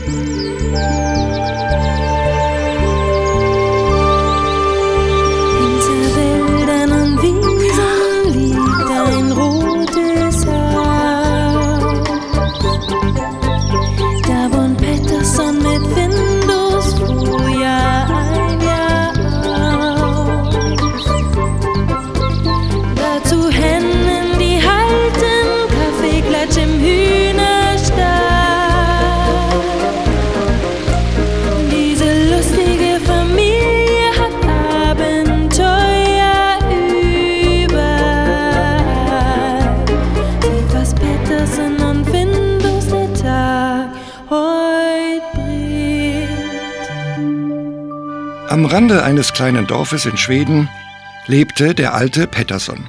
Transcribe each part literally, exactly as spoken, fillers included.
Am Rande eines kleinen Dorfes in Schweden lebte der alte Pettersson.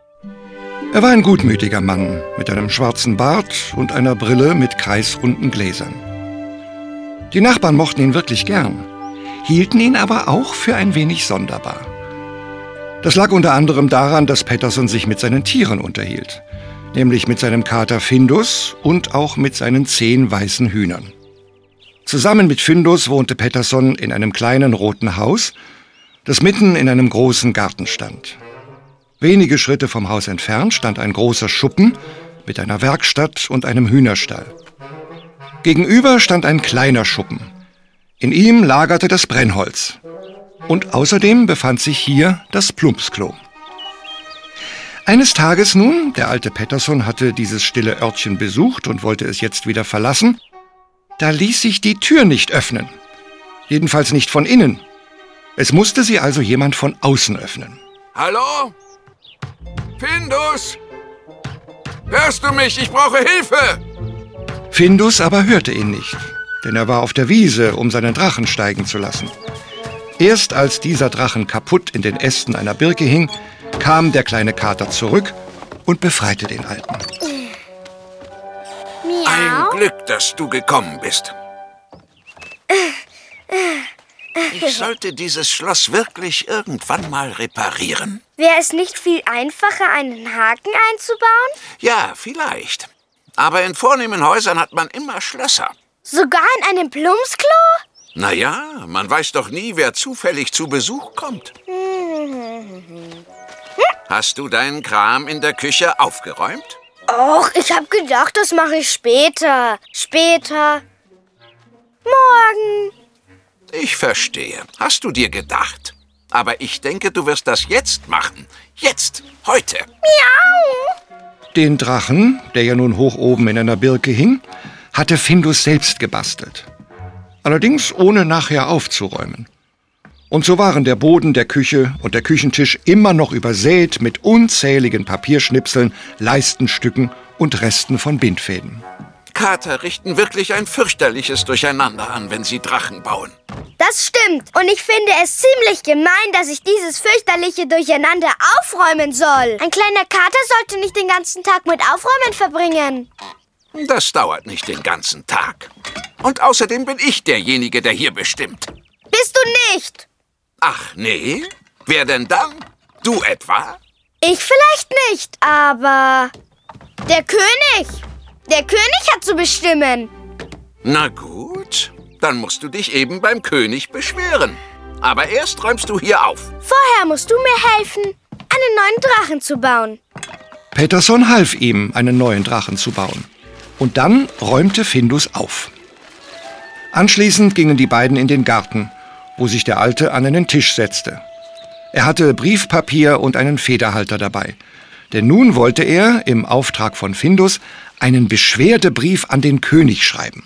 Er war ein gutmütiger Mann mit einem schwarzen Bart und einer Brille mit kreisrunden Gläsern. Die Nachbarn mochten ihn wirklich gern, hielten ihn aber auch für ein wenig sonderbar. Das lag unter anderem daran, dass Pettersson sich mit seinen Tieren unterhielt, nämlich mit seinem Kater Findus und auch mit seinen zehn weißen Hühnern. Zusammen mit Findus wohnte Pettersson in einem kleinen roten Haus, das mitten in einem großen Garten stand. Wenige Schritte vom Haus entfernt stand ein großer Schuppen mit einer Werkstatt und einem Hühnerstall. Gegenüber stand ein kleiner Schuppen. In ihm lagerte das Brennholz. Und außerdem befand sich hier das Plumpsklo. Eines Tages nun, der alte Pettersson hatte dieses stille Örtchen besucht und wollte es jetzt wieder verlassen, da ließ sich die Tür nicht öffnen. Jedenfalls nicht von innen. Es musste sie also jemand von außen öffnen. Hallo? Findus? Hörst du mich? Ich brauche Hilfe! Findus aber hörte ihn nicht, denn er war auf der Wiese, um seinen Drachen steigen zu lassen. Erst als dieser Drachen kaputt in den Ästen einer Birke hing, kam der kleine Kater zurück und befreite den Alten. Ein Glück, dass du gekommen bist. Ich sollte dieses Schloss wirklich irgendwann mal reparieren. Wäre es nicht viel einfacher, einen Haken einzubauen? Ja, vielleicht. Aber in vornehmen Häusern hat man immer Schlösser. Sogar in einem Plumpsklo? Naja, man weiß doch nie, wer zufällig zu Besuch kommt. Hast du deinen Kram in der Küche aufgeräumt? Och, ich hab gedacht, das mache ich später. Später. Morgen. Ich verstehe. Hast du dir gedacht? Aber ich denke, du wirst das jetzt machen. Jetzt. Heute. Miau. Den Drachen, der ja nun hoch oben in einer Birke hing, hatte Findus selbst gebastelt. Allerdings ohne nachher aufzuräumen. Und so waren der Boden der Küche und der Küchentisch immer noch übersät mit unzähligen Papierschnipseln, Leistenstücken und Resten von Bindfäden. Kater richten wirklich ein fürchterliches Durcheinander an, wenn sie Drachen bauen. Das stimmt. Und ich finde es ziemlich gemein, dass ich dieses fürchterliche Durcheinander aufräumen soll. Ein kleiner Kater sollte nicht den ganzen Tag mit Aufräumen verbringen. Das dauert nicht den ganzen Tag. Und außerdem bin ich derjenige, der hier bestimmt. Bist du nicht? Ach, nee? Wer denn dann? Du etwa? Ich vielleicht nicht, aber der König. Der König hat zu bestimmen. Na gut, dann musst du dich eben beim König beschweren. Aber erst räumst du hier auf. Vorher musst du mir helfen, einen neuen Drachen zu bauen. Pettersson half ihm, einen neuen Drachen zu bauen. Und dann räumte Findus auf. Anschließend gingen die beiden in den Garten, wo sich der Alte an einen Tisch setzte. Er hatte Briefpapier und einen Federhalter dabei. Denn nun wollte er, im Auftrag von Findus, einen Beschwerdebrief an den König schreiben.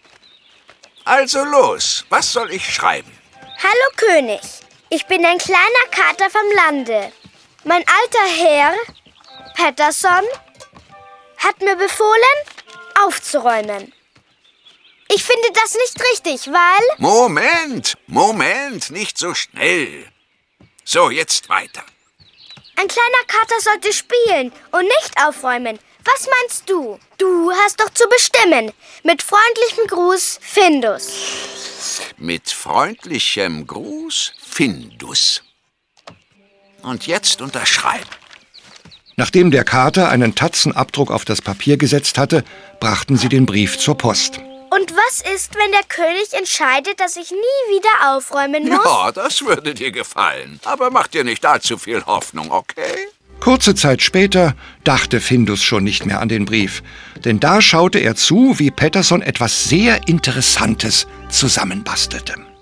Also los, was soll ich schreiben? Hallo König, ich bin ein kleiner Kater vom Lande. Mein alter Herr, Pettersson, hat mir befohlen, aufzuräumen. Ich finde das nicht richtig, weil... Moment, Moment, nicht so schnell. So, jetzt weiter. Ein kleiner Kater sollte spielen und nicht aufräumen. Was meinst du? Du hast doch zu bestimmen. Mit freundlichem Gruß, Findus. Mit freundlichem Gruß, Findus. Und jetzt unterschreiben. Nachdem der Kater einen Tatzenabdruck auf das Papier gesetzt hatte, brachten sie den Brief zur Post. Und was ist, wenn der König entscheidet, dass ich nie wieder aufräumen muss? Ja, das würde dir gefallen. Aber mach dir nicht allzu viel Hoffnung, okay? Kurze Zeit später dachte Findus schon nicht mehr an den Brief, denn da schaute er zu, wie Pettersson etwas sehr Interessantes zusammenbastelte.